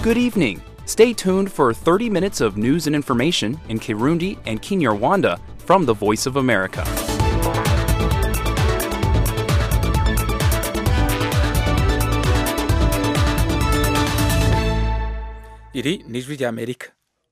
Good evening. Stay tuned for 30 minutes of news and information in Kirundi and Kinyarwanda from the Voice of America. Iri ni ijwi ry'Amerika.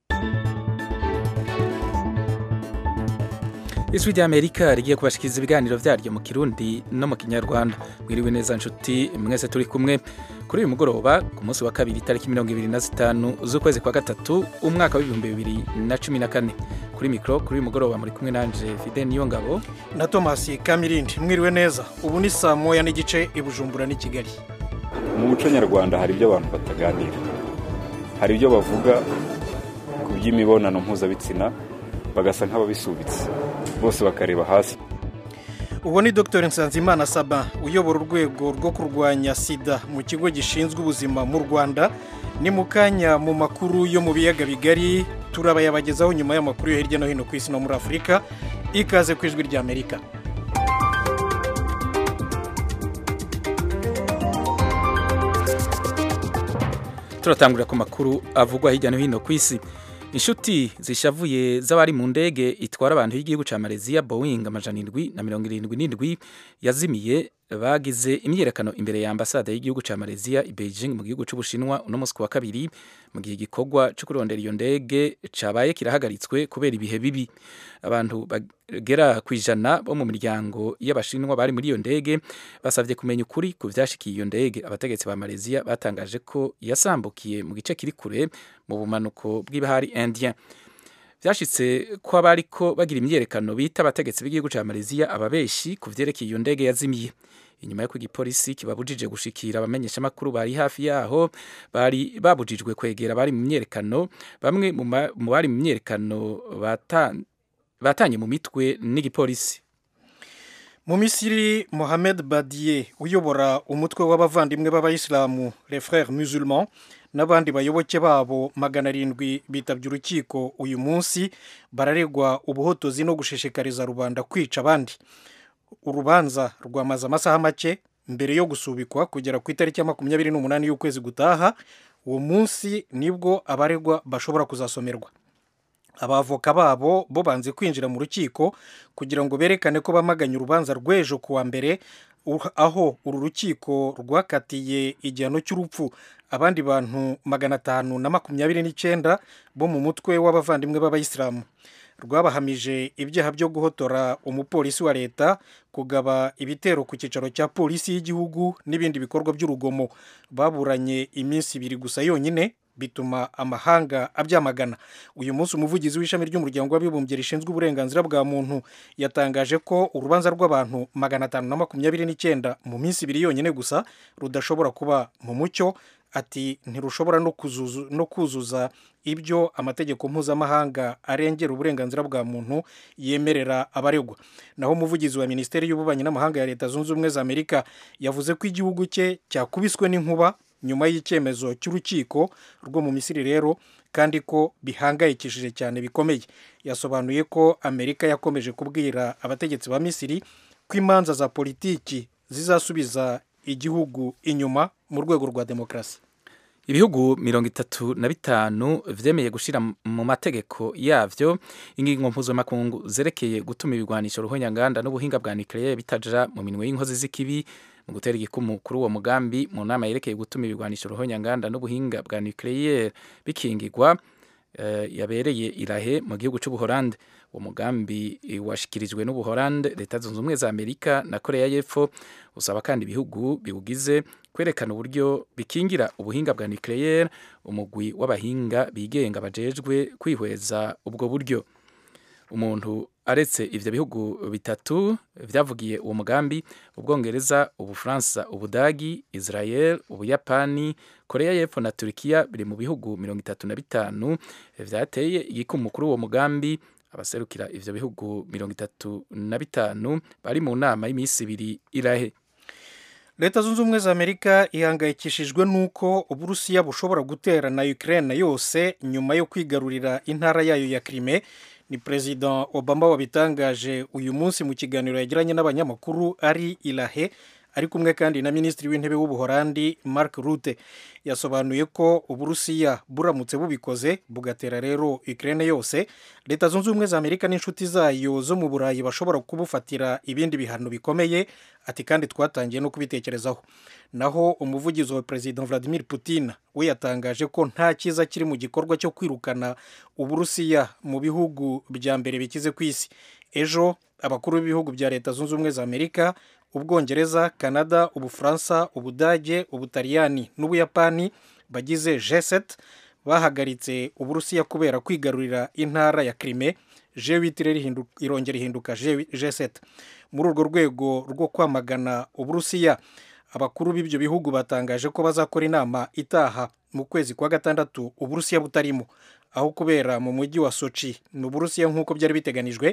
Ijwi ry'Amerika rigiye kubashikiriza ibiganiro vyaryo mu Kirundi no mu Kinyarwanda. Mwiriwe neza nshuti mwese turi kumwe kuri uyu mugoroba ku munsi wa kabiri tariki 25 z'ukwezi kwa gatatu umwaka wa 2014. Kuri mikro kuri uyu mugoroba muri kumwe nanje Fidel Niyongabo na Thomas Kamirindi. Mwiriwe neza. Ubu ni saa moya n'igice i Bujumbura n'i Kigali. Mu muco nyarwanda hari ibyo abantu bataganira. Hari ibyo bavuga ku by'imibonano mpuzabitsina bagasa nk'ababisubitse bose bakareba hasi. Ubu ni Dr Nsanzimana Saba uyobora urwego rwo kurwanya sida mu kigo gishinzwe ubuzima mu Rwanda. Ni mukanya mu makuru yo mu biyaga bigari turabayabagezaho nyuma y'amakuru yo hirya no hino ku isi no muri Afrika. Ikaze ku ijwi ry'Amerika. Turatangurira ku makuru avugwa hirya no hino ku isi. Inshuti zishavuye z'abari mu ndege itwara abantu y'igihugu ca Malaysia Boeing 777 yazimiye bagize imyerekano imbere ya ambasade y'igihugu ca Malaysia i Beijing mu gihugu c'Ubushinwa uno munsi wa kabiri mu gihe igikorwa cyo kurondera iyo ndege cabaye kirahagaritswe kubera ibihe bibi. Abantu bagera kwijana bo mu miryango y'abashinwa bari muri iyo ndege basavye kumenya ukuri ku vyashikiye iyo ndege. Abategetsi ba Malaysia batangaje ko yasambukiye mu gice kiri kure mu bumanuko bw'ibahari Indien. Vyashitse ko abariko bagira imyerekano bita abategetsi b'igihugu ca Malaysia ababeshi ku vyerekeye iyo ndege yazimiye. Inyuma yo igipolisi kibabujije gushikira abamenyesha makuru bari hafi yaho bari babujijwe kwegera bari mu myerekano. Bamwe mu bari mu myerekano batanye mu mitwe n'igipolisi. Mu Misiri Mohamed Badie uyobora umutwe w'abavandimwe b'abayisilamu les frères musulmans n'abandi bayoboke babo 700 bitavye urukiko uyu munsi bararegwa ubuhotozi no gushishikariza rubanda kwica abandi. Urubanza rwamaze amasaha make mbere yo gusubikwa kugera ku itariki ya 28 y'ukwezi gutaha. Uwo munsi nibwo abaregwa bashobora kuzasomerwa. Abavoka babo bo banze kwinjira mu rukiko kugira ngo berekane ko bamaganye urubanza rw'ejo kuwa mbere aho uru rukiko rwakatiye igihano cy'urupfu abandi bantu 529 bo mu mutwe w'abavandimwe b'abayisilamu. Rwabahamije ibyaha byo guhotora umupolisi wa leta, kugaba ibitero ku cyicaro cya polisi y'igihugu n'ibindi bikorwa by'urugomo. Baburanye iminsi 2 gusa yonyine bituma amahanga abyamagana. Uyu munsi umuvugizi w'ishami ry'umuryango w'abibumbye rishinzwe uburenganzira bwa muntu yatangaje ko urubanza rw'abantu 529 mu minsi 2 yonyine gusa rudashobora kuba mu mucyo. Ati ntirushobora no kuzuza ibyo amategeko mpuzamahanga arengera uburenganzira bwa muntu yemerera abaregwa. Naho umuvugizi wa Minisiteri y'Ububanyi n'Amahanga ya Leta Zunze Ubumwe za Amerika yavuze ko igihugu cye cyakubiswe n'inkuba nyuma y'icyemezo cy'urukiko rwo mu Misiri rero kandi ko bihangayikishije cyane bikomeye. Yasobanuye ko Amerika yakomeje kubwira abategetsi ba Misiri ko imanza za politiki zizasubiza igihugu inyuma mu rwego rwa demokrasi. Ibihugu 35 vyemeye gushira mu mategeko yavyo ingingo mpuzamakungu zerekeye gutuma ibigwanisho ruhonyanganda n'ubuhinga bwa nucleaire bitaja mu minwe y'inkozi z'ikibi mu gutera igikumu kuri uwo mugambi mu nama yerekeye gutuma ibigwanisho ruhonyanganda n'ubuhinga bwa nucleaire bikingirwa yabereye irahe mu gihugu c'Ubuholande. Uwo mugambi washikirijwe n'Ubuholande, Leta Zunze Ubumwe za Amerika na Korea y'Epfo. Usaba kandi ibihugu biwugize kwerekana uburyo bikingira ubuhinga bwa nucleaire. Umugwi w'abahinga bigenga bajejwe kwihweza ubwo buryo. Umuntu aretse ivyo bihugu bitatu vyavugiye uwo mugambi, Ubwongereza, Ubufaransa, Ubudagi, Israel, Ubuyapani, Korea y'Epfo na Turkiya biri mu bihugu 35 vyateye igikumu kuri uwo mugambi. Abaserukira ivyo bihugu 35 bari mu nama y'imisi 2 irahe. Leta Zunze Ubumwe za Amerika ihangayikishijwe nuko Uburusiya bushobora gutera na Ukraine yose nyuma yo kwigarurira intara yayo ya Crimea. Ni President Obama wabitangaje uyu munsi mu kiganiro yagiranye n'abanyamakuru ari ilahe ari kumwe kandi na minisitiri w'intebe w'ubuholandi Mark Rutte. Yasobanuye ko Uburusiya buramutse bubikoze bugatera rero Ukraine yose, Leta Zunze Ubumwe za Amerika n'inshuti zayo zo mu Burayi bashobora kubufatira ibindi bihano bikomeye, ati kandi twatangiye no kubitekerezaho. Naho umuvugizi wa President Vladimir Putin we yatangaje ko nta cyiza kiri mu gikorwa cyo kwirukana Uburusiya mu bihugu bya mbere bikize ku isi. Ejo abakuru b'ibihugu bya Leta Zunze Ubumwe za Amerika, Ubwongereza, Canada, Ubufaransa, Ubudage, Ubutaliyani n'Ubuyapani bagize G7 bahagaritse Uburusiya kubera kwigarurira intara ya Crimea. G8 irongera ihinduka G7. Muri urwo rwego rwo kwamagana Uburusiya, abakuru b'ibyo bihugu batangaje ko bazakora inama itaha mu kwezi kwa gatandatu Uburusiya butarimo, aho kubera mu mujyi wa Sochi n'Uburusiya nk'uko byari biteganijwe.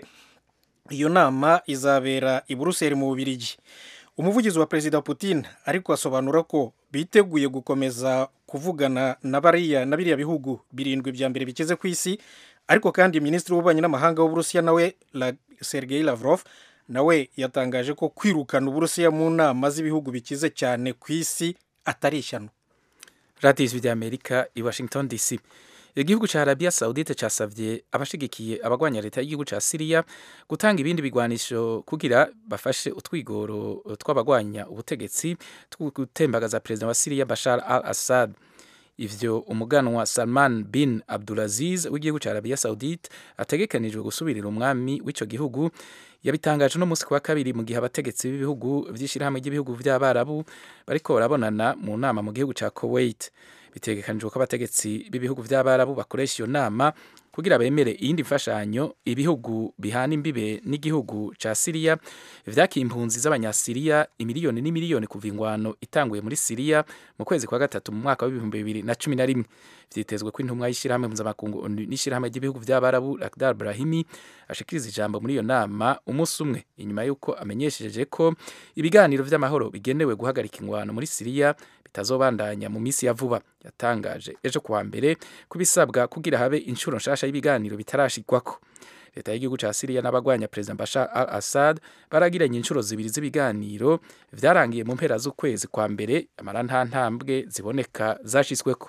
Iyo nama izabera i Buruseli mu Bubiligi. Umuvugizi wa Perezida Putin ariko asobanura ko biteguye gukomeza kuvugana na biriya bihugu birindwi bya mbere bikize ku isi, ariko kandi minisitiri w'ububanyi n'amahanga w'Uburusiya nawe Sergei Lavrov nawe yatangaje ko kwirukana Uburusiya mu nama z'ibihugu bikize cyane ku isi atari ishyano. Radio Ijwi ry'Amerika i Washington DC. Igihugu ca Arabia Saudite casavye abashigikiye abagwanya leta y'igihugu ca Syria gutanga ibindi bigwanisho kugira bafashe utwigoro tw'abagwanya ubutegetsi tw'ugutembagaza president wa Syria Bashar al-Assad. Ivyo umuganwa Salman bin Abdulaziz w'igihugu ca Arabia Saudite ategekanijwe gusubirira umwami w'ico gihugu yabitangaje no musi kwa kabiri mu gihe abategetsi b'ibihugu vy'ishirahamwe ry'ibihugu vy'abarabu bariko barabonana mu nama mu gihugu ca Kuwait. Bitegekanijwe ko abategetsi b'ibihugu vy'abarabu bakoresha iyo nama kugira bemere iyindi mfashanyo ibihugu bihana imbibe n'igihugu ca Syria vyakiye impunzi z'abanyasiriya imiliyoni n'imiliyoni kuva ingwano itanguye muri Syria mu kwezi kwa gatatu mu mwaka wa 2011. Vyitezwe ko intumwa y'ishirahamwe mpuzamakungu n'ishirahamwe ry'ibihugu vy'abarabu Lakhdar Brahimi ashikiriza ijambo muri iyo nama umunsi umwe inyuma yuko amenyesheje ko ibiganiro vy'amahoro bigenewe guhagarika ingwano muri Syria bitazobandanya mu misi ya vuba. Yatangaje ejo kuwa mbere kubisabwa kugira habe inshuro nshasha y'ibiganiro bitarashikwako. Leta y'igihugu ca Syria n'abagwanya President Bashar al-Assad baragiranye inshuro zibiri z'ibiganiro vyarangiye mu mpera z'ukwezi kwa mbere, amara nta ntambwe ziboneka zashisweko.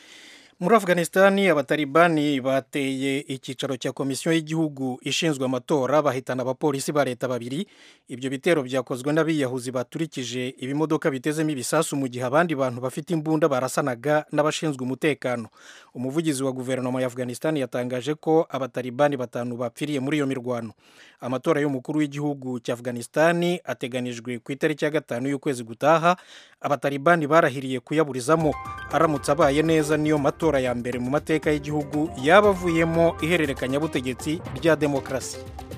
Muri Afghanistan abatalibani bateye icyicaro cya komisiyo y'igihugu ishinzwe amatora bahitana abapolisi ba leta babiri. Ibyo bitero byakozwe n'abiyahuzi baturikije ibimodoka bitezemo ibisasu mu gihe abandi bantu bafite imbunda barasanaga n'abashinzwe umutekano. Umuvugizi wa guverinoma ya Afghanistan yatangaje ko abatalibani 5 bapfiriye muri iyo mirwano. Amatora y'umukuru w'igihugu cya Afghanistan ateganijwe ku itariki ya 5 y'ukwezi gutaha. Abatalibani barahiriye kuyaburizamo aramutse abaye neza niyo matora ya mbere mu mateka y'igihugu yabavuyemo ihererekanya butegetsi rya demokrasi.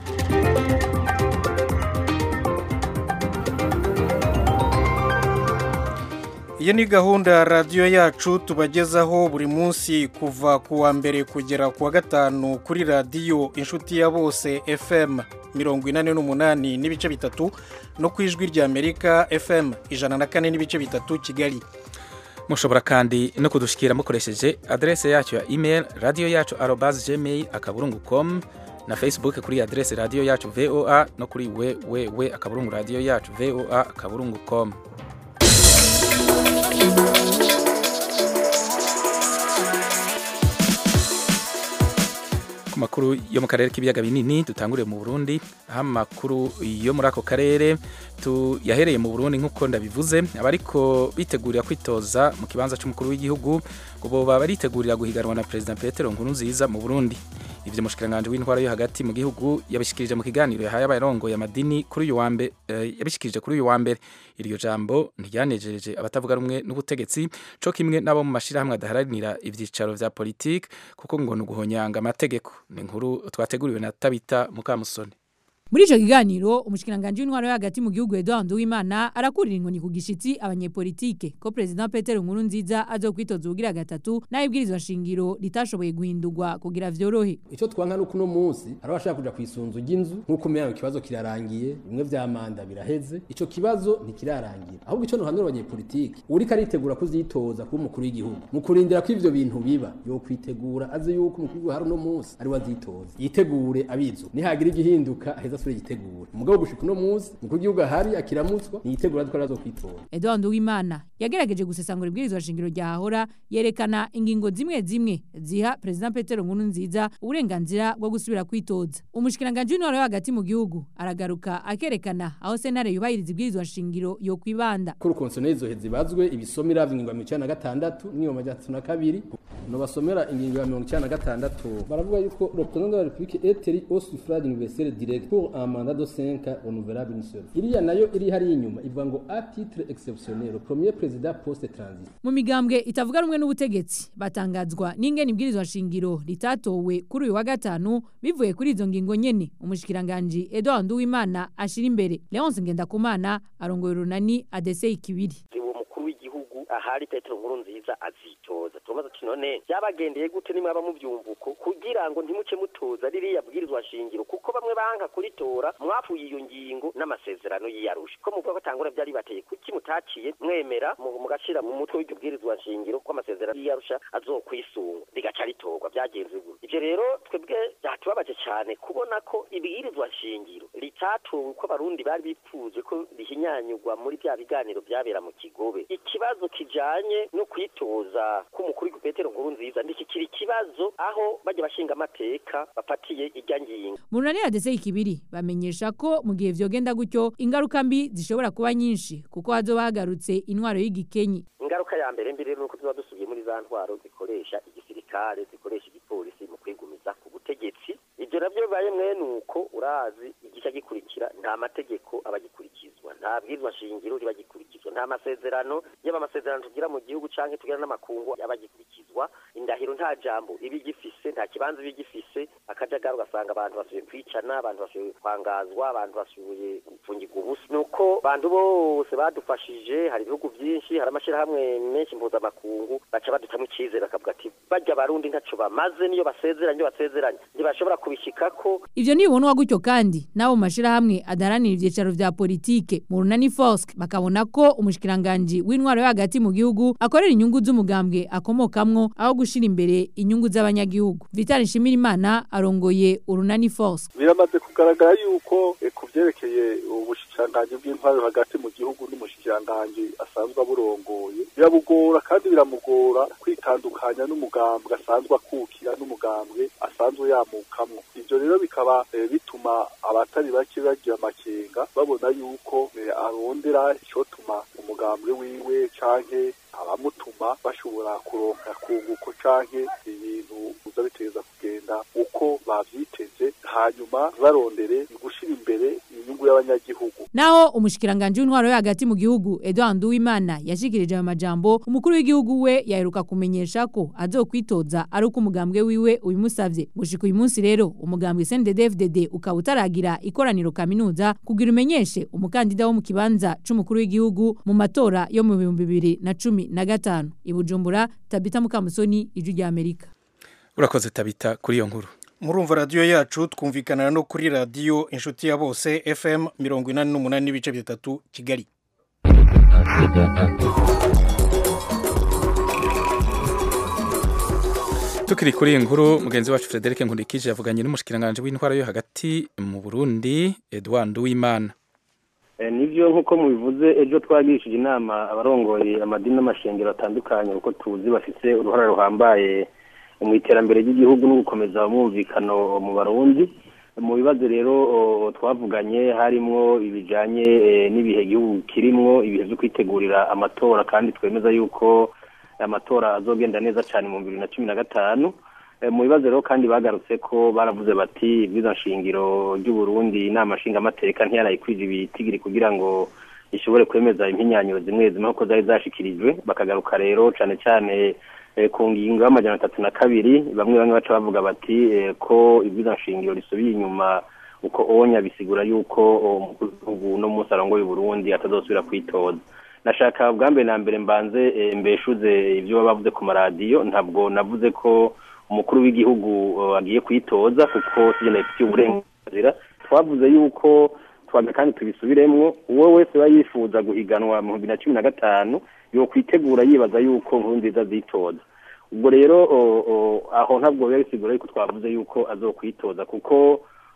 Iyi ni gahunda ya radiyo yacu tubagezaho buri munsi kuva ku wa mbere kugera ku wa gatanu kuri radiyo Inshuti ya Bose FM 48 n'ibice bitatu no ku Ijwi ry'Amerika FM 104 n'ibice bitatu Kigali. Mushobora kandi no kudushikira mukoresheje adresse yacu ya email radio.yacu@gmail.com na Facebook kuri adresse radio yacu VOA no kuri www.radioyacu.voa.com. Ku makuru yo mu karere k'ibiyaga binini dutanguriye mu Burundi, aho amakuru yo muri ako karere yahereye mu Burundi nk'uko ndabivuze, abariko bitegurira kwitoza mu kibanza cy'umukuru w'igihugu ngo boba baritegurira guhiganwa na President Petero Nkurunziza mu Burundi. Ivyo mushikiranganje w'intwara yo hagati mu gihugu yabishikirije mu kiganiro yahaye abarongo ya madini kuri uyu wa mbere, yabishikirije kuri uyu wa mbere. Iryo jambo ntiryanejeje abatavuga rumwe n'ubutegetsi co kimwe nabo mu mashirahamwe adaharanira ivyicaro vya politike kuko ngo nuguhonyanga amategeko. Ni inkuru twateguriwe na Tabita Mukamusoni. Muri ico kiganiro umushikiranganje w'intwaro yo hagati mu gihugu Edouard Nduwimana arakurira inkoni ku gishitsi abanyepolitike ko President Petero Nkurunziza azokwitoza ubugira gatatu nayo ibwirizwa shingiro ritashoboye guhindurwa kugira vyorohe. Ico twanka no kuno munsi arabashaka kuja kwisunzu ry'inzu nkuko meya ikibazo kirarangiye, bimwe vya manda biraheze, ico kibazo ntikirarangira. Ahubwo ico nuhanura abanyepolitike uri karitegura kuzitoza ku mukuru w'igihugu mu kurindira ko ivyo bintu biba yo kwitegura aze yuko umukuru hari no munsi ari wazitoza yitegure abizo nihagira igihinduka aheza asubire yitegura umugabo gushika uno munsi mukuru w'igihugu ahari akiramutswa niyitegura ko azokwitora. Edouard Nduwimana yagerageje gusesangura ibwirizwa shingiro rya hahora yerekana ingingo zimwe zimwe ziha President Petero Nkurunziza uburenganzira bwo gusubira kwitoza. Umushikiranganje w'intwaro yo hagati mu gihugu aragaruka akerekana aho sentare yubahiriza ibwirizwa shingiro yo kwibanda. Kuri konsoneri zo hezibazwe ibisomera ingingo ya 96 n'iyo majyatuna kabiri no basomera ingingo ya 96 baravuga yuko le président de la République est élu au suffrage universel direct pour un mandat de 5 ans renouvelable une seule. Iriya nayo iri hari inyuma ivuga ngo à titre exceptionnel le premier président post transit. Mu migambwe itavuga rumwe n'ubutegetsi batangazwa n'ingene ibwirizwa shingiro litatowe kuri uyu wa gatanu bivuye kuri izo ngingo nyene. Umushikiranganje Edouard Nduwimana ashira imbere Leonce Ngendakumana arongoye urunani ADC ikibiri. Ahari Petero Nkurunziza azitoza tumaze tunone byabagendeye gute nimwe aba mu byumvuko kugira ngo ntimuce mutoza ririya bwirizwa shingiro kuko bamwe banka kuritora mwafuye iyo ngingo n'amasezerano y'Arusha ko muvuga batangura byari bateye kuki mutaciye mwemera mu gashira mu mutwe w'iryo bwirizwa shingiro ko amasezerano y'Arusha azokwisunga bigaca ritorwa byagenze gute. Ivyo rero twebwe byatubabaje cyane kubona ko ibwirizwa shingiro litatowe ko abarundi bari bipfuje ko rihinyanyurwa muri bya biganiro byabera mu Kigobe. Ikibazo kijanye no kwitoza k'umukuru w'igihugu Petero Nkurunziza ndikikiri kibazo aho bajya bashinga amateka bafatiye ijya ngingo. Mu runani ADC ikibiri bamenyesha ko mu gihe vyogenda gutyo ingaruka mbi zishobora kuba nyinshi kuko hazo bagarutse intwaro y'igikenyi. Ingaruka ya mbere mbere nuko tuba dusubiye muri za ntwaro zikoresha igisirikare zikoresha igipolisi mu kwigumiza ku butegetsi. Ibyo navyo bibaye mwene uko urazi igica gikurikira nta mategeko abagikurikizwa nta bwirizwa shingiro ribagikurikizwa nta masezerano y'amasezerano tugira mu gihugu canke tugira n'amakungu abagikurikizwa indahiro nta jambo ibi gifise nta kibanza bigifise akajagaro gasanga abantu basubiye kwicana abantu basubiye kwangazwa abantu basubiye gupfungirwa ubusa nuko abantu bose badufashije hari ibihugu byinshi hari amashirahamwe menshi mpuzamakungu baca badutamwe icizere bakavuga ati bajya abarundi ntaco bamaze niyo basezeranye ntibashobora kubishikako. Ivyo nibonwa gutyo kandi nabo mashirahamwe adaranira ivyicaro vya politike mu runani Fosk bakabona ko umushikiranganje w'intwaro yo hagati mu gihugu akorera inyungu z'umugambwe akomokamwo aho gushira imbere inyungu z'abanyagihugu. Vital Nshimirimana arongoye urunani Fosk. Biramaze kugaragara yuko kuvyerekeye ubushikiranganje bw'intwaro hagati mu gihugu n'umushikiranganje asanzwe aburongoye birabugora kandi biramugora kwitandukanya n'umugambwe asanzwe akukira n'umugambwe asanzwe yamukamwo. Ivyo rero bikaba bituma abatari bake bagira amakenga babona yuko arondera icotuma umugambwe wiwe canke abamutuma bashobora kuronka kunguko canke ibintu uza biteza kugenda uko bavyiteze hanyuma barondere gushira imbere inyungu y'abanyagihugu. Naho umushikiranganje w'intwaro yo hagati mu gihugu Edouard Nduwimana yashikirije amajambo umukuru w'igihugu we yaheruka kumenyesha ko azokwitoza ari uko umugambwe wiwe ubimusavye. Gushika uyu munsi rero umugambwe CNDD-FDD ukaba utaragira ikoraniro kaminuza kugira umenyeshe umukandida wo mu kibanza c'umukuru w'igihugu mu matora yo mu 2015. Ibujumbura, Tabita Mukamusoni, Ijwi rya Amerika. Urakoze Tabita kuri iyo nkuru. Murumva radio yacu twumvikana no kuri radio inshuti ya bose FM 88 n'ibice 3 Kigali. Tukiri kuri inkuru mugenzi wacu Frederic Nkundikije yavuganye n'umushikiranganje w'intwaro yo hagati mu Burundi Edouard Nduwimana. Nivyo nkuko mubivuze ejo twagishije inama abarongoye amadini n'amashengero atandukanye uko tuzi bafise uruhara ruhambaye mu iterambere ry'igihugu no gukomeza umwumvikano mu Barundi. Mu bibazo rero twavuganye harimo ibijanye n'ibihe igihugu kirimwo ibihe byo kwitegurira amatora kandi twemeza yuko amatora azogenda neza cyane mu 2015. Mu bibazo rero kandi bagarutse ko baravuze bati ibwirizwa nshingiro ry'u Burundi inama nshingamateka ntiyarayikwije ibitigiri kugira ngo ishobore kwemeza impinyanyo zimwe zimwe ko zari zashikirijwe. Bakagaruka rero cyane cyane ku ngingo y'amajana 32 bamwe baca bavuga bati ko ibwirizwa nshingiro risubiye inyuma uko onya bisigura yuko umukuru no munsi arongoye Burundi atazosubira kwitoza. Nashaka bwambe na mbere mbanze mbeshuze ivyo bavuze ku maradiyo ntabwo navuze ko umukuru w'igihugu agiye kwitoza kuko tugenda ifite uburenganzira. Twavuze yuko twaga kandi tubisubiremwo uwo wese bayifuza guhiganwa mu 2015 yo kwitegura yibaza yuko Nkurunziza zitoza. Ubwo rero aho ntabwo bisigura yuko twavuze yuko azokwitoza kuko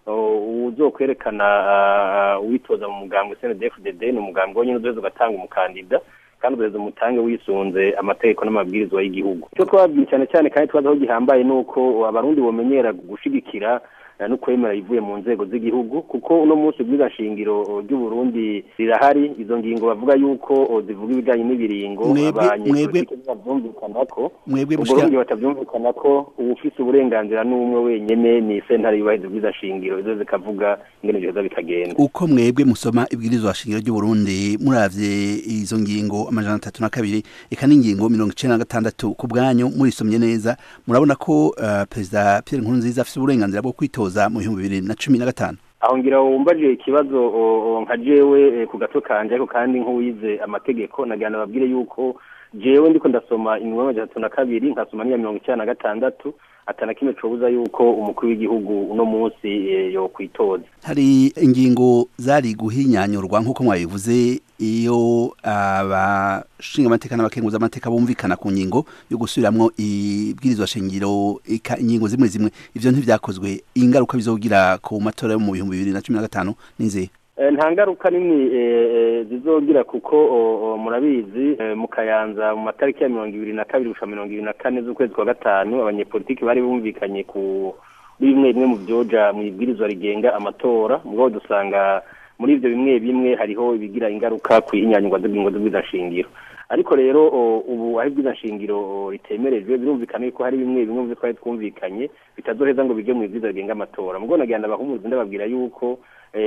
uzokwerekana witoza mu mugambwe CNDD-FDD ni umugambwe wonyine uzoheza ugatanga umukandida kandi uzoheza umutange wisunze amategeko n'amabwirizwa y'igihugu. Icyo twababwiye cyane cyane kandi twazaho gihambaye nuko abarundi bomenyera gushigikira no kwemera ivuye mu nzego z'igihugu kuko uno munsi bw'igashingiro ry'u Burundi rirahari izo ngingo bavuga yuko zivuga ibijanye n'ibiringo abanyepolitike bavyumvikanako Burundi batavyumvikanako ubufise uburenganzira n'umwe wenyene ni sentare yubahiriza bw'igashingiro izo zikavuga ingene byoza bikagenda. Uko mwebwe musoma ibwirizwa shingiro ry'u Burundi muravye izo ngingo amajana 32 eka n'ingingo 96 ku bwanyu murisomye neza murabona ko Perezida Pierre Nkurunziza afise uburenganzira bwo kwitoza mu 2015. Aho ngira wumbaje ikibazo nka jewe ku gato kanje ariko kandi nk'uwize amategeko nagira nababwire yuko jewe ndiko ndasoma ingingo ya 32 nkasoma niya 96 atana kimwe cobuza yuko umukuru w'igihugu uno munsi yo kwitoza. Hari ingingo zari guhinyanyurwa nkuko mwabivuze iyo abashinga amateka n'abakenguza amateka bumvikana ku ngingo yo gusubiramwo ibwirizwa shingiro ingingo zimwe ivyo ntivyakozwe ingaruka bizogira ku matora yo mu 2015 ninze nta ngaruka nini zizogira kuko murabizi mu Kayanza mu matariki ya 22 gushika 24 z'ukwezi kwa gatanu abanyepolitiki bari bumvikanye ku bimwe mu byoja mu ibwirizwa rigenga amatora mugabo dusanga muri ivyo bimwe hariho ibigira ingaruka ku ihinyanyurwa z'ingingo z'ubwizashingiro ariko rero ubu aho ubwizashingiro ritemerejwe birumvikana ko hari bimwe byo twari twumvikanye bitazoheza ngo bige mu ibwirizwa rigenga amatora mugabo nagenda bahumuza ndababwira yuko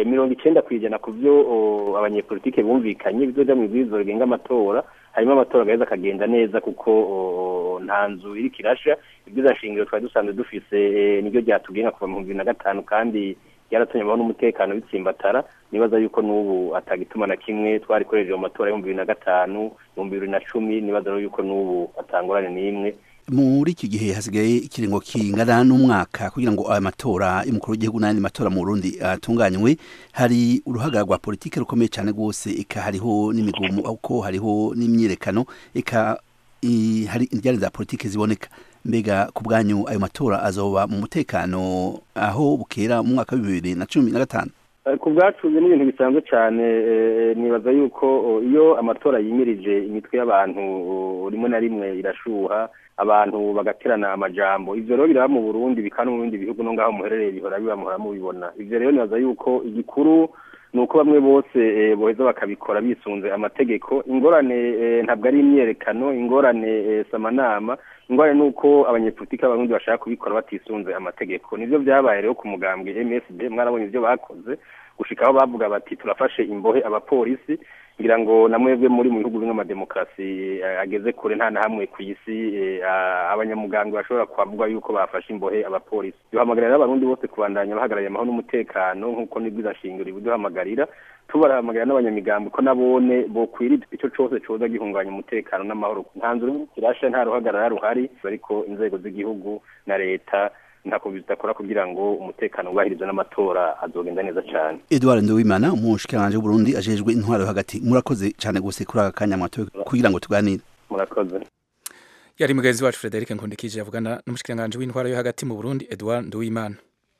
90% kuvyo abanyepolitike bumvikanye bizoja mu ibwirizwa rigenga amatora harimo amatora gaheza kagenda neza kuko nta nzu iri kirasha ibwizashingiro twari dusanzwe dufise niryo ryatugenga kuva mu 2005 kandi yaratumye abantu umutekano bitsimbatara nibaza yuko nubu atagituma na kimwe twari koreje mu matora yo 2005 mu 2010 nibaza yuko nubu atangorane n'imwe. Muri iki gihe hasigaye ikiringo kingana n'umwaka kugira ngo aya matora y'umukuru w'igihugu n'andi matora mu Burundi atunganywe hari uruhagarara rwa politike rukomeye cyane gose eka hariho n'imigomo uko hariho n'imyirekano eka hari indyane za politike ziboneka mbega ku bwanyu ayo matora azoba mu mutekano aho bukera mu mwaka wa 2015. Ku bwacu n'ibintu bisanzwe cyane nibaza yuko iyo amatora yimirije imitwe y'abantu rimwe na rimwe irashuha abantu bagaterana amajambo ivyo rero biraba mu Burundi bikana mu bindi bihugu no ngaho muherereye bihora biba mubibona ivyo rero nibaza yuko igikuru nuko bamwe bose boheza bakabikora bisunze amategeko ingorane ntabwo ari imyerekano ingorane samanama ingorane nuko abanyepolitiki b'abarundi bashaka kubikora batisunze amategeko nivyo byabaye rero ku mugambwe MSD mwarabonye ivyo bakoze gushika aho bavuga bati turafashe imbohe abapolisi ngira ngo namwebwe muri mu bihugu bimwe amademokrasi ageze kure nta na hamwe ku isi abanyamugambwe bashobora kwavuga yuko bafashe imbohe abapolisi duhamagarira abarundi bose kubandanya bahagarariye amahoro n'umutekano nkuko n'ibwizashingiro ibuduhamagarira tubarahamagara n'abanyamigambwe ko nabone bo kwirida ico cose coza gihunganya umutekano n'amahoro nta nzuru kirasha nta ruhagarara ruhari ariko inzego z'igihugu na leta ntako bitakora kugira ngo umutekano ubahirizwe n'amatora azogenda neza cyane. Edouard Nduwimana umushikiranganje w'u Burundi ajejwe intwaro hagati murakoze cyane gose kuri aka kanya mwato kugira ngo tuganire. Murakoze. Yari mugenzi wacu Frederic Nkundikije yavugana n'umushikiranganje w'intwaro yo hagati mu Burundi Edouard Nduwimana.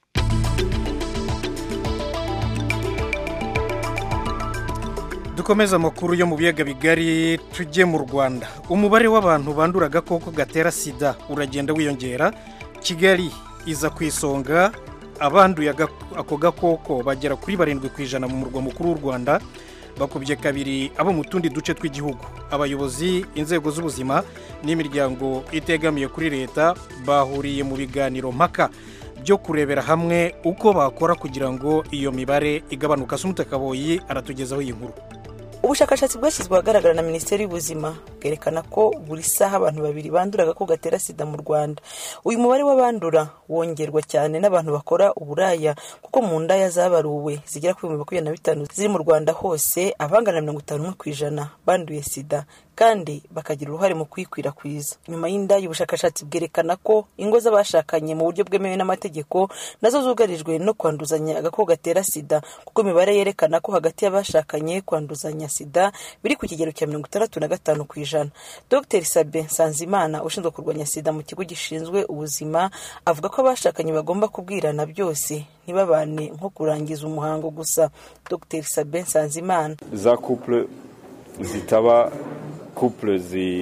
Dukomeza amakuru yo mu biyaga bigari tujye mu Rwanda. Umubare w'abantu bandura agakoko gatera sida uragenda wiyongera. Kigali iza ku isonga abanduye ako gakoko bagera kuri 7% mu murwa mukuru w'u Rwanda bakubye kabiri abo mu tundi duce tw'igihugu. Abayobozi inzego z'ubuzima n'imiryango itegamiye kuri leta bahuriye mu biganiro mpaka byo kurebera hamwe uko bakora kugira ngo iyo mibare igabanuka. Sumutakaboyi aratugezaho iyi nkuru. Ubushakashatsi bwashyizwe ahagaragara na Minisiteri y'Ubuzima bwerekana ko buri saha abantu babiri bandura agakoko gatera sida mu Rwanda. Uyu mubare w'abandura wongerwa cyane n'abantu bakora uburaya kuko mu ndaya zabaruwe zigera kuri 25 ziri mu Rwanda hose abangana 51% banduye sida kandi bakagira uruhare mu kwikwirakwiza. Nyuma y'inda y'ubushakashatsi bwerekana ko ingo z'abashakanye mu buryo bwemewe n'amategeko nazo zugarijwe no kwanduzanya agakoko gatera sida, kuko imibare yerekana ko hagati y'abashakanye kwanduzanya sida biri ku kigero cya 65%. Dr Sabin Nsanzimana ushinzwe kurwanya sida mu kigo gishinzwe ubuzima avuga ko abashakanye bagomba kubwirana byose, ntibabane nko kurangiza umuhango gusa. Dr Sabin Nsanzimana: za couple zitaba couple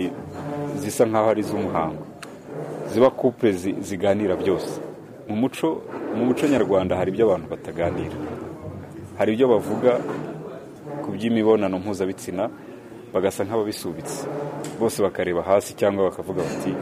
zisa nkaho ari z'umuhango, ziba couple ziganira byose. Mu muco nyarwanda hari ibyo abantu bataganira, hari ibyo bavuga ku by'imibonano mpuzabitsina bagasa nk'ababisubitse, bose bakareba hasi cyangwa bakavuga bati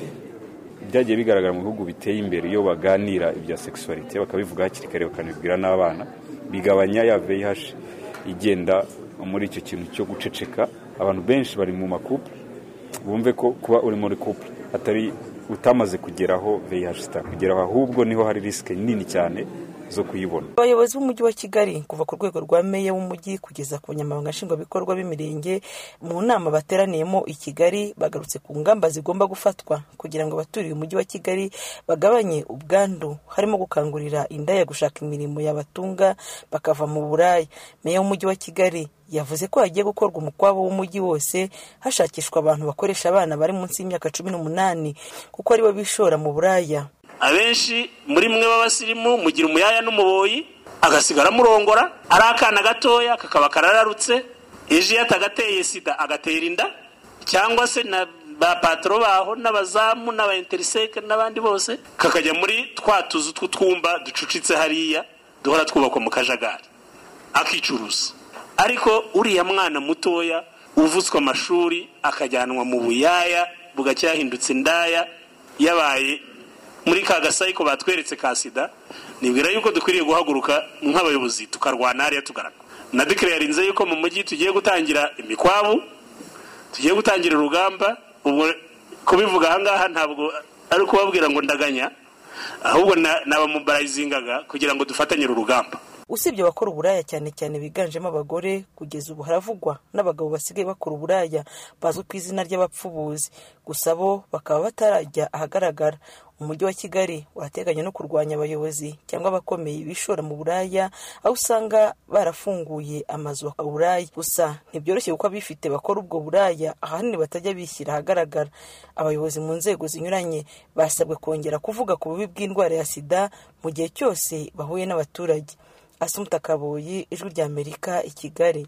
byagiye bigaragara mu bihugu biteye imbere iyo baganira ibya sexuality bakabivuga hakiri kare bakanibwira n'abana, bigabanya ya VIH igenda muri icyo kintu cyo guceceka. Abantu benshi bari mu makuple bumve ko kuba uri muri couple atari utamaze kugeraho VIH kugeraho, ahubwo niho hari risk nini cyane zo kuyibona. Abayobozi b'umujyi wa Kigali kuva ku rwego rwa meya w'umujyi kugeza ku banyamabanga nshingwabikorwa b'imirenge mu nama bateraniyemo i Kigali bagarutse ku ngamba zigomba gufatwa kugira ngo abaturiye umujyi wa Kigali bagabanye ubwandu, harimo gukangurira indaya gushaka imirimo yabatunga bakava mu buraya. Meya w'umujyi wa Kigali yavuze ko hagiye gukorwa umukwabo w'umujyi wose hashakishwa abantu bakoresha abana bari munsi y'imyaka 18 kuko aribo bishora mu buraya. Abenshi muri mwe b'abasirimu mugira umuyaya n'umuboyi agasigara murongora, ari akana gatoya kakaba karararutse, eje yatagateye sida agatera inda, cyangwa se na ba patro baho n'abazamu n'aba interseke n'abandi bose kakajya muri twatuzu tw'utwumba ducucitse hariya duhora twubakwa mu kajagari akicuruza. Ariko uriya mwana mutoya uvutswe amashuri akajyanwa mu buyaya bugacyahindutse indaya yabaye muri ka gasayiko batweretse ka sida, nibwira yuko dukwiriye guhaguruka nk'abayobozi tukarwana hariya tugaragara. Na declarinze yuko mu mujyi tugiye gutangira imikwabu, tugiye gutangira urugamba. Ubwo kubivuga ahangaha ntabwo ari kubabwira ngo ndaganya, ahubwo nabamubarayizingaga kugira ngo dufatanye urugamba. Usibye bakora uburaya cyane cyane biganjemo abagore, kugeza ubu haravugwa n'abagabo basigaye bakora uburaya bazwi ku izina ry'abapfubuzi, gusa bo bakaba batarajya ahagaragara. Umujyi wa Kigali wateganya no kurwanya abayobozi cyangwa abakomeye bishora mu buraya, aho usanga barafunguye amazu aburaya. Gusa ntibyoroshye kuko abifite bakora ubwo buraya ahanini batajya bishyira ahagaragara. Abayobozi mu nzego zinyuranye basabwe kongera kuvuga ku bubi bw'indwara ya sida mu gihe cyose bahuye n'abaturage. Asumta Kaboyi, Ijwi rya Amerika, i Kigali.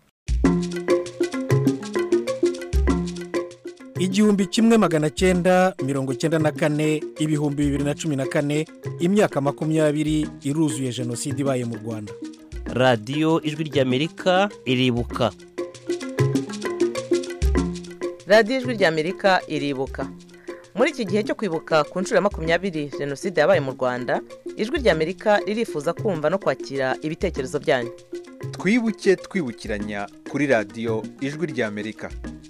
1994 ibihumbi 2014 imyaka 20 iruzuye jenoside ibaye mu Rwanda. Radio Ijwi rya Amerika iribuka. Radio Ijwi rya Amerika iribuka. Muri iki gihe cyo kwibuka ku nshuro ya 20 jenoside yabaye mu Rwanda, Ijwi rya Amerika ririfuza kumva no kwakira ibitekerezo byanyu. Twibuke twibukiranya kuri Radio Ijwi rya Amerika.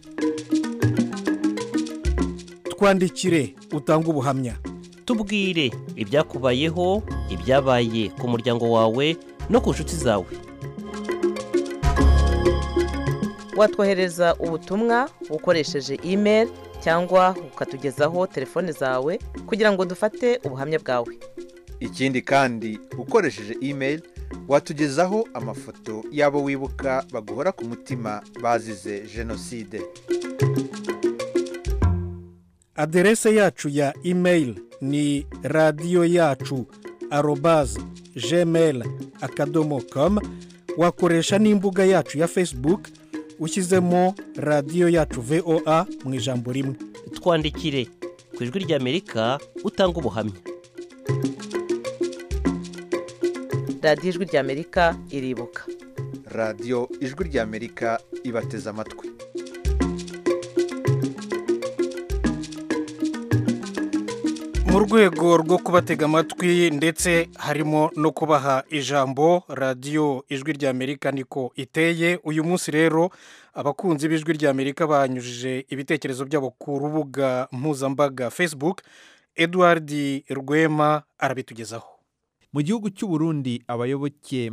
Twandikire utanga ubuhamya. Tubwire ibyakubayeho, ibyabaye ku muryango wawe no ku nshuti zawe. Watwohereza ubutumwa ukoresheje email cyangwa ukatugezaho telefone zawe kugira ngo dufate ubuhamya bwawe. Ikindi kandi ukoresheje email watugezaho amafoto yabo wibuka baguhora ku mutima bazize jenoside. Aderese yacu ya email ni radioyacu@gmail.com. Wakoresha n'imbuga yacu ya Facebook ushyizemo Radio Yacu VOA mu ijambo rimwe. Twandikire ku Ijwi rya Amerika utanga ubuhamya. Radio Ijwi rya Amerika iribuka. Radio Ijwi rya Amerika ibateza amatwi. Mu rwego rwo kubatega amatwi ndetse harimo no kubaha ijambo, Radio Ijwi rya Amerika niko iteye. Uyu munsi rero abakunzi b'Ijwi rya Amerika banyujije ibitekerezo byabo ku rubuga mpuzambaga Facebook. Edward Rwema arabitugezaho. mu gihugu cy'u Burundi abayoboke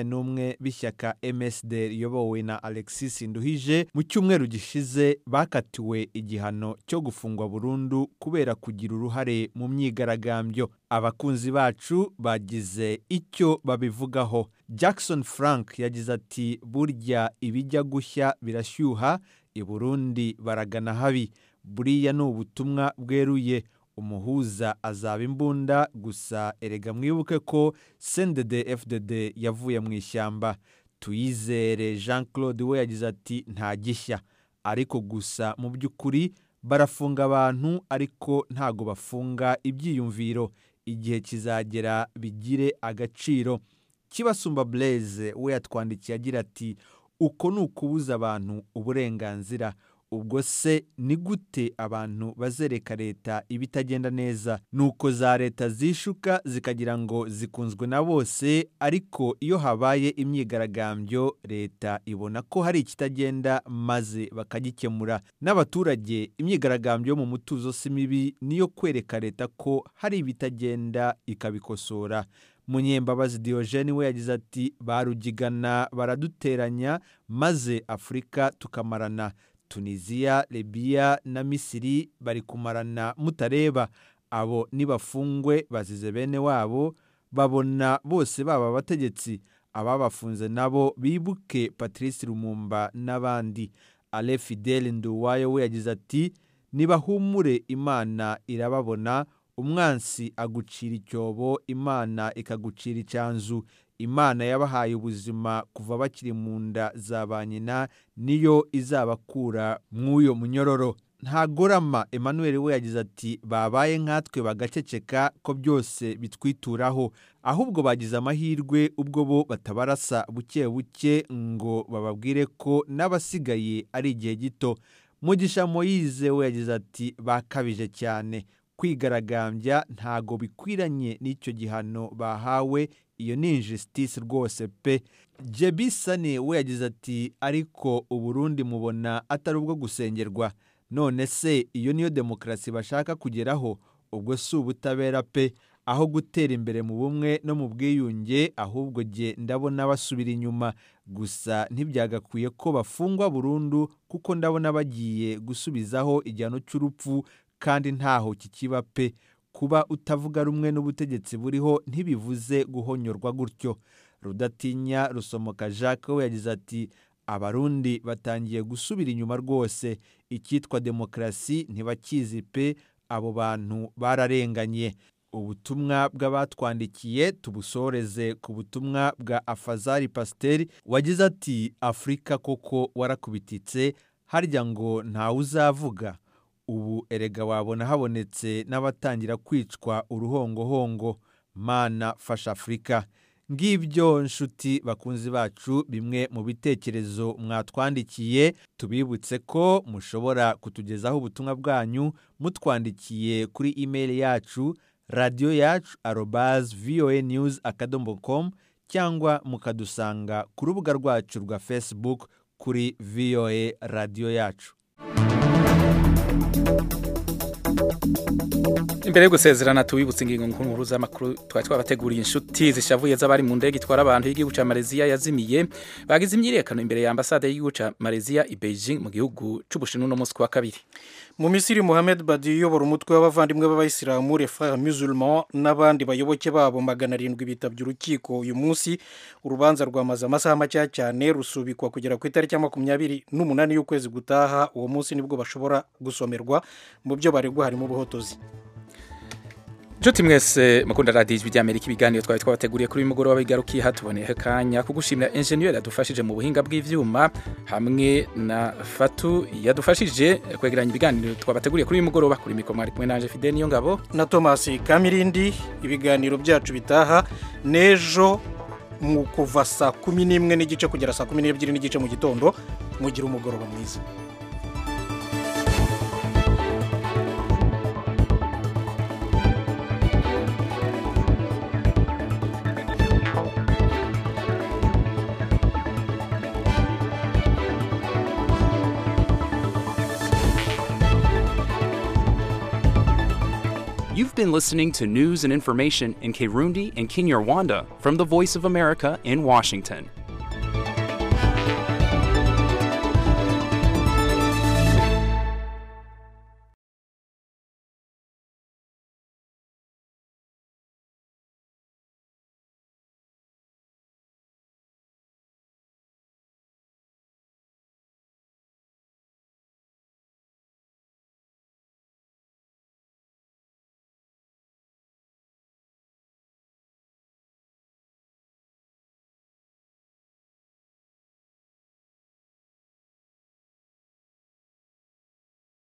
21 b'ishyaka MSD riyobowe na Alexis Nduhije mu cyumweru gishize bakatiwe igihano cyo gufungwa burundu kubera kugira uruhare mu myigaragambyo. Abakunzi bacu bagize icyo babivugaho. Jackson Frank yagize ati burya ibijya gushya birashyuha, i Burundi baragana habi. Buriya ni ubutumwa bweruye. Umuhuza azaba imbunda gusa erega mwibuke ko CNDD-FDD yavuye mu ishyamba. Tuyizere Jean Claude we yagize ati nta gishya, ariko gusa mu by'ukuri barafunga abantu ariko ntago bafunga ibyiyumviro. Igihe kizagera bigire agaciro. Kibasumba Blaise we yatwandikiye agira ati uko ni ukubuza abantu uburenganzira. Ubwo se ni gute abantu bazereka leta ibitagenda neza? Nuko za leta zishuka zikagira ngo zikunzwe na bose, ariko iyo habaye imyigaragambyo leta ibona ko hari ikitagenda maze bakagikemura. N'abaturage imyigaragambyo mu mutuzo si mibi, niyo kwereka leta ko hari ibitagenda ikabikosora. Munyembabazi Diogene we yagize ati barugigana baraduteranya maze Afrika tukamarana. Tunisia, Libya na Misiri bari kumarana mutareba. Abo nibafungwe bazize bene wabo, babona bose baba abategetsi. Ababafunze nabo bibuke Patrice Lumumba n'abandi. Ale Fidel Nduwayo we yagize ati nibahumure, Imana irababona. Umwansi agucira icyobo, Imana ikagucira icyanzu. Imana yabahaye ubuzima kuva bakiri mu nda za ba nyina, niyo izabakura mw'uyo munyororo. Ntagorama Emmanuel we yagize ati babaye nkatwe bagaceceka ko byose bitwituraho, ahubwo bagize amahirwe ubwo bo batabarasa buke buke ngo bababwire ko n'abasigaye ari igihe gito. Mugisha Moise we yagize ati bakabije cyane. Kwigaragambya ntago bikwiranye n'icyo gihano bahawe, iyo ni injustice rwose pe. Jebisane we yagize ati ariko Uburundi mubona atari ubwo gusengerwa. None se iyo niyo demokrasi bashaka kugeraho? Ubwo si ubutabera pe. Aho gutera imbere mu bumwe no mu bwiyunge, ahubwo je ndabona basubira inyuma. Gusa ntibyagakwiye ko bafungwa burundu kuko ndabona bagiye gusubizaho igihano cy'urupfu kandi ntaho kikiba pe. Kuba utavuga rumwe n'ubutegetsi buriho ntibivuze guhonyorwa gutyo. Rudatinya Rusomoka Jacques we yagize ati Abarundi batangiye gusubira inyuma rwose. Icyitwa demokrasi ntibakizi pe, abo bantu bararenganye. Ubutumwa bw'abatwandikiye tubusoreze ku butumwa bwa Afazari Pasteur wagize ati Afrika koko warakubititse, harya ngo ntawe uzavuga. Ubu erega wabona habonetse n'abatangira kwicwa uruhongohongo. Mana fasha Afrika. Ngibyo nshuti bakunzi bacu bimwe mu bitekerezo mwatwandikiye. Tubibutse ko mushobora kutugezaho ubutumwa bwanyu mutwandikiye kuri email yacu radioyacu@voanews.com cyangwa mukadusanga ku rubuga rwacu rwa Facebook kuri VOA Radio Yacu. Imbere yo gusezerana tubibutse ingingo nkuru z'amakuru twari twabateguriye. Inshuti zishavuye z'abari mu ndege itwara abantu y'igihugu ca Malaysia yazimiye bagize imyiyerekano imbere ya ambasade y'igihugu ca Malaysia i Beijing mu gihugu c'Ubushinwa no munsi wa kabiri. Mu Misiri Mohamed Badi uyobora umutwe w'abavandimwe b'abayisilamu Les Frères Musulmans n'abandi bayoboke babo 700 bitabye urukiko uyu munsi. Urubanza rwamaze amasaha make cyane rusubikwa kugera ku itariki ya 28 y'ukwezi gutaha. Uwo munsi nibwo bashobora gusomerwa mu byo baregwa harimo ubuhotozi. Joti mwese mukunda radio Ijwi ry'Amerika, ibiganiro twari twabateguriye kuri uyu mugoroba bigarukiye hatuboneye kanya kugushimira engineer yadufashije mu buhinga bw'ivyuma hamwe na Fatu yadufashije kwegeranya ibiganiro twabateguriye kuri uyu mugoroba. Kuri mikoro mwari kumwe nanje Fidel Niyongabo na Thomas Kamirindi. Ibiganiro byacu bitaha nejo mu kuva saa 11 n'igice kugera saa 12 n'igice mu gitondo. Mugira umugoroba mwiza. You've been listening to news and information in Kirundi and Kinyarwanda from the Voice of America in Washington.